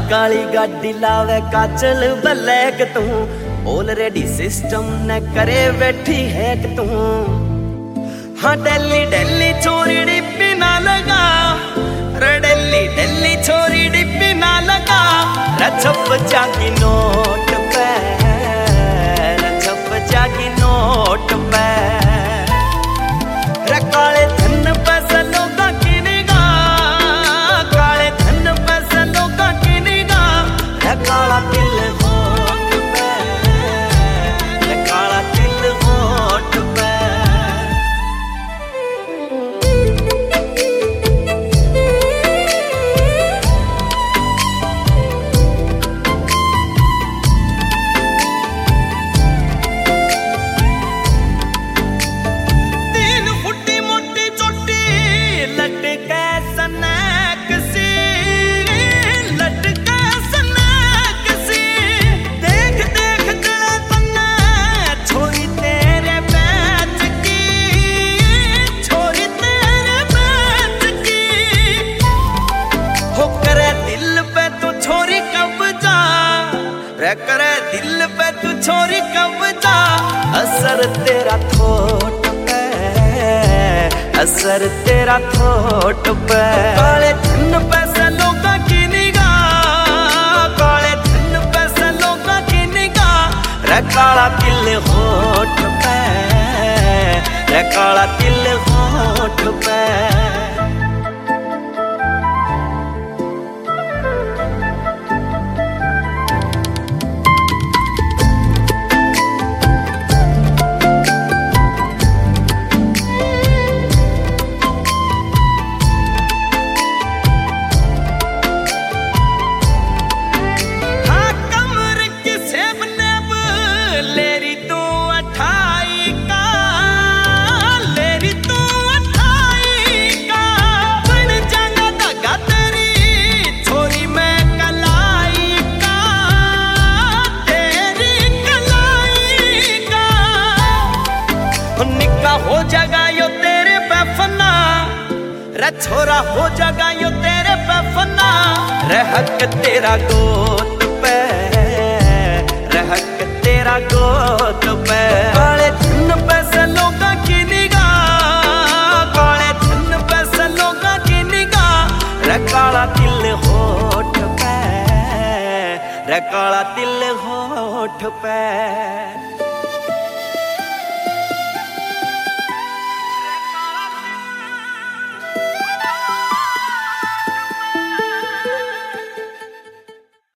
काली गाड़ी लावे काचल ब्लैक तू ऑलरेडी सिस्टम न करे बैठी है कि तू। हाँ डेली डेली छोरी डिप्पी ना लगा रे, डेली डेली छोरी डिप्पी ना लगा रे, छप जागी नोट पे रे, छप जागी नोट पे रे, काले धन पैसे लोगा की निगाह, काले धन पैसे लोगा की निगाह रे, काला दिल होठ पे रे, काला दिल होठ पे। करे दिल पे तू छोरी कब्जा, असर तेरा थोट पे, असर तेरा थोट पे। काले धन पैसे लोगा की निगाह, काले धन पैसे लोगा की निगाह रे, काला दिल होठ पे रे, काला दिल होठ पे। हो जागा यो तेरे पे फना रे, छोरा हो जागा यो तेरे पे फना रे, हक तेरा गोद पे रे, हक तेरा गोद पे। काले धन पैसे लोगा की निगाह, काले धन पैसे लोगा की निगाह रे, काला दिल होठ पे रे, काला दिल होठ पे।